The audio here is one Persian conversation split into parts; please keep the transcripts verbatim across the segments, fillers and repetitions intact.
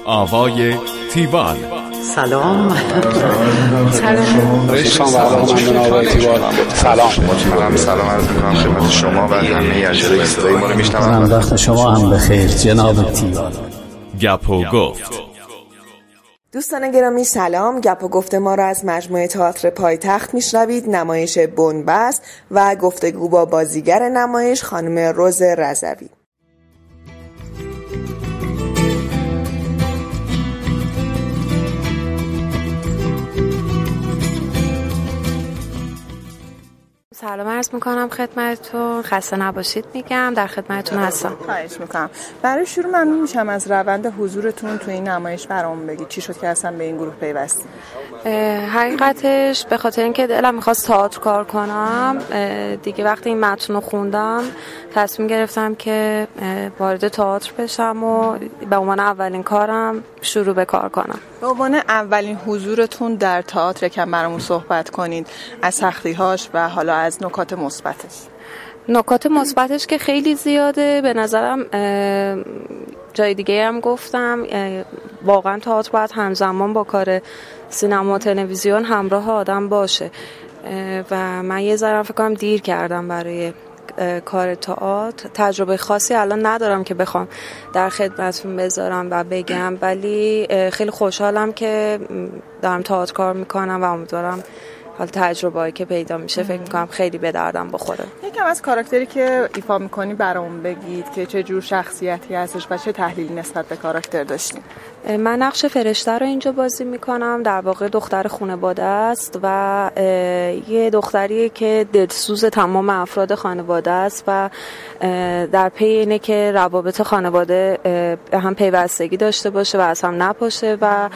آوای تیوال. سلام. سلام. سلام. سلام. سلام. سلام عرض می‌کنم خدمت شما و همه اجرای صدای ما رو میشنوند. وقت شما هم بخیر جناب تیوال. گپ و گفت. دوستان گرامی سلام. گپ و گفت ما را از مجموعه تئاتر پایتخت میشنوید. نمایش بنبست و گفتگو با بازیگر نمایش خانم روز رضوی. سلام عرض میکنم خدمتتون، خسته نباشید میگم، در خدمتتون هستم. خواهش میکنم. برای شروع ممنون میشم از روند حضورتون تو این نمایش برامون بگید. چی شد که اصلا به این گروه پیوستید؟ حقیقتش به خاطر اینکه دلم میخواست تئاتر کار کنم، دیگه وقتی این متن رو خوندم تصمیم گرفتم که وارد تئاتر بشم و به عنوان اولین کارم شروع به کار کنم. به عنوان اولین حضورتون در تئاتر کم برامون صحبت کنید از سختی‌هاش و حالا از نکات مثبتش. نکات مثبتش که خیلی زیاده به نظرم. جای دیگه هم گفتم واقعا تئاتر باید همزمان با کار سینما و تلویزیون همراه آدم باشه و من یه ذره فکر کنم دیر کردم برای کار تئاتر. تجربه خاصی الان ندارم که بخوام در خدمتتون بذارم و بگم، ولی خیلی خوشحالم که دارم تئاتر کار میکنم و امیدوارم حالا تجربه‌ای که پیدا میشه فکر میکنم خیلی به دردم بخوره. یکم از کاراکتری که ایفا میکنی برامون بگید که چه جور شخصیتی هستش و چه تحلیلی نسبت به کاراکتر داشتیم. من نقش فرشته رو اینجا بازی میکنم. در واقع دختر خانواده است و یه دختریه که دلسوز تمام افراد خانواده است و در پی اینه که روابط خانواده به هم پیوستگی داشته باشه و از هم نپاشه و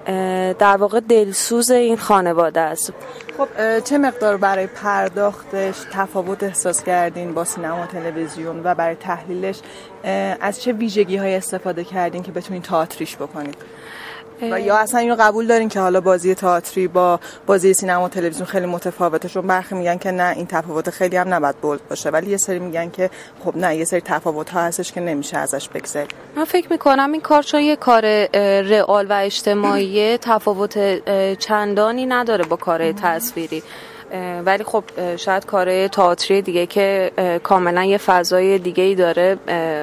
در واقع دلسوز این خانواده است. خب چه مقدار برای پرداختش تفاوت احساس کردین با سینما و تلویزیون و برای تحلیلش از چه ویژگی‌های استفاده کردین که بتونین تئاتریش بکنید؟ و یا اصلا اینو قبول دارین که حالا بازی تئاتری با بازی سینما و تلویزیون خیلی متفاوته؟ چون برخی میگن که نه این تفاوت خیلی هم نباید بولد باشه، ولی یه سری میگن که خب نه یه سری تفاوت‌ها هستش که نمیشه ازش بگذرید. من فکر میکنم این کار چون یه کار رئال و اجتماعی تفاوت چندانی نداره با کار تصویری، ولی خب شاید کار تئاتری دیگه که کاملا یه فضای دیگه‌ای داره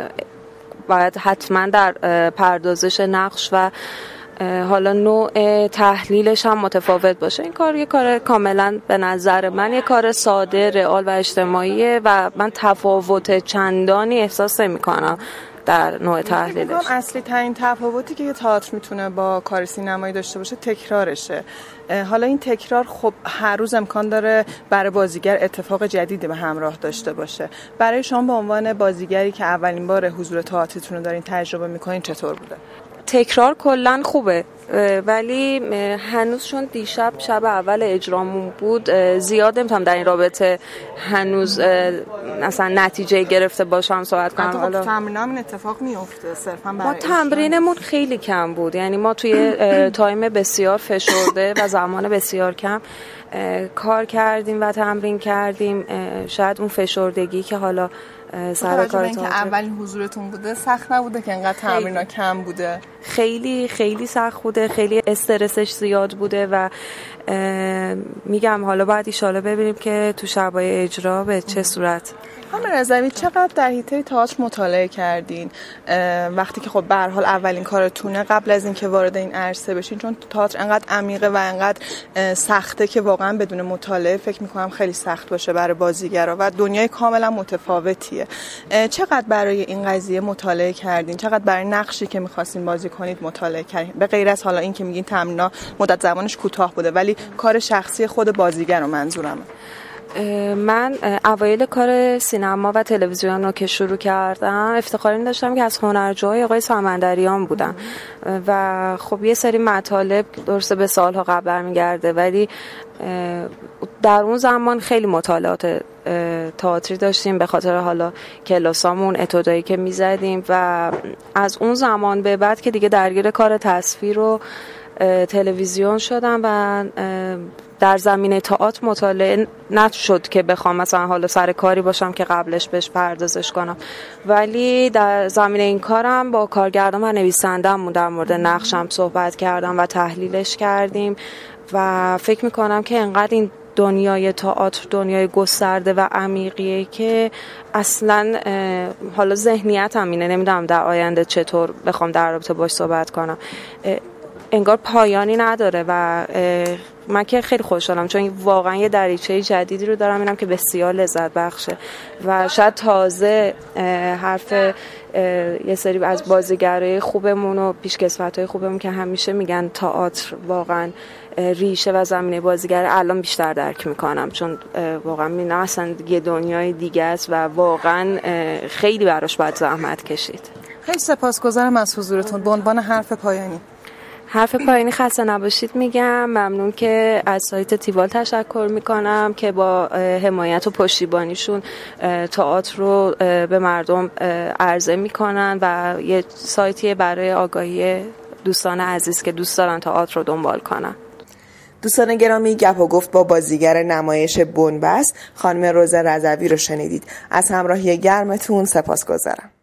باید حتما در پردازش نقش و حالا نوع تحلیلش هم متفاوت باشه. این کار یه کار کاملا به نظر من یه کار ساده رئال و اجتماعیه و من تفاوت چندانی احساس نمی‌کنم در نوع تحلیلش. اصلی ترین تفاوتی که یه تئاتر میتونه با کار سینمایی داشته باشه تکرارشه. حالا این تکرار خب هر روز امکان داره برای بازیگر اتفاق جدیدی به همراه داشته باشه. برای شما به عنوان بازیگری که اولین بار حضور تئاترتون رو دارین تجربه میکنین چطور بوده؟ تکرار کلن خوبه، ولی هنوز چون دیشب شب اول اجرامون بود زیاد نمیتونم در این رابطه هنوز اصلا نتیجه گرفته باشم صحبت کنم. حالا تمرینام این اتفاق میفته صرفا برای ما تمرینمون خیلی کم بود، یعنی ما توی تایم بسیار فشرده و زمان بسیار کم کار کردیم و تمرین کردیم. شاید اون فشردگی که حالا سر کار که اولین حضورتون بوده سخت نبوده که انقدر تمرینا کم بوده؟ خیلی خیلی سخت بوده، خیلی استرسش زیاد بوده و میگم حالا باید ایشالا ببینیم که تو شبای اجرا به چه صورت. خانم رضوی چقدر در حیطه تئاتر مطالعه کردین وقتی که خب به هر حال اولین کارتونه قبل از اینکه وارد این عرصه بشین؟ چون تئاتر انقدر عمیقه و انقدر سخته که واقعا بدون مطالعه فکر میکنم خیلی سخت باشه برای بازیگرا و دنیای کاملا متفاوتیه. چقدر برای این قضیه مطالعه کردین؟ چقدر برای نقشی که می‌خواستین بازی کنید مطالعه کردین؟ به غیر از حالا این که میگین تمرین‌ها مدت زمانش کوتاه بوده، ولی کار شخصی خود بازیگر رو منظورمه. من اوایل کار سینما و تلویزیون رو که شروع کردم افتخار این داشتم که از هنرجوهای آقای سمندریان بودم و خب یه سری مطالب درسته به سالها قبل برمیگرده، ولی در اون زمان خیلی مطالعات تئاتری داشتیم به خاطر حالا کلاسامون اتودایی که میزدیم و از اون زمان به بعد که دیگه درگیر کار تصویر و تلویزیون شدم و در زمینه تئاتر مطالعه نشد که بخوام مثلا حالا سر کاری باشم که قبلش بهش پردازش کنم، ولی در زمینه این کارم با کارگردان و نویسنده‌مون در مورد نقشم صحبت کردم و تحلیلش کردیم و فکر میکنم که انقدر این دنیای تئاتر دنیای گسترده و عمیقیه که اصلا حالا ذهنیتم اینه، نمیدونم در آینده چطور بخوام در رابطه باش صحبت کنم، انگار پایانی نداره و من که خیلی خوشحالم چون واقعا یه دریچه جدیدی رو دارم اینم که بسیار لذت بخشه و شاید تازه حرف یه سری از بازیگرای خوبمون و پیشکسوتای خوبمون که همیشه میگن تئاتر واقعا ریشه و زمینه بازیگر الان بیشتر درک میکنم، چون واقعا میبینم اصلا یه دنیای دیگه است و واقعا خیلی براش باید زحمت کشید. خیلی سپاسگزارم از حضورتون. به عنوان حرف پایانی حرف پایانی خسته نباشید میگم. ممنون که از سایت تیوال تشکر میکنم که با حمایت و پشتیبانیشون تئاتر رو به مردم عرضه میکنن و یه سایتی برای آگاهی دوستان عزیز که دوست دارن تئاتر رو دنبال کنن. دوستان گرامی، گپ و گفت با بازیگر نمایش بنبست خانم روز رضوی رو شنیدید. از همراهی گرمتون سپاسگزارم.